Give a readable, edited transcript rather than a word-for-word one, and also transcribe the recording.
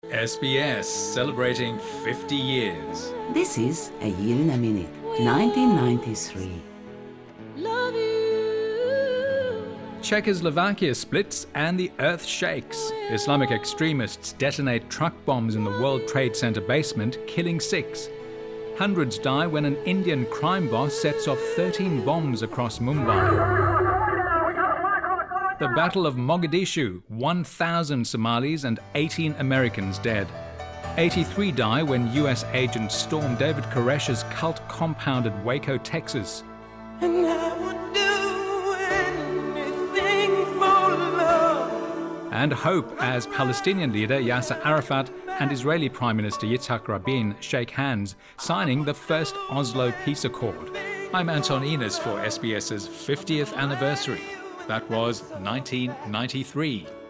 SBS celebrating 50 years. This is A Year in a Minute, 1993. Czechoslovakia splits and the earth shakes. Islamic extremists detonate truck bombs in the World Trade Center basement, killing 6. Hundreds die when an Indian crime boss sets off 13 bombs across Mumbai. The Battle of Mogadishu, 1,000 Somalis and 18 Americans dead. 83 die when US agents storm David Koresh's cult compound at Waco, Texas. And I would do anything for love. And hope as Palestinian leader Yasser Arafat and Israeli Prime Minister Yitzhak Rabin shake hands, signing the first Oslo Peace Accord. I'm Anton Enos for SBS's 50th anniversary. That was 1993.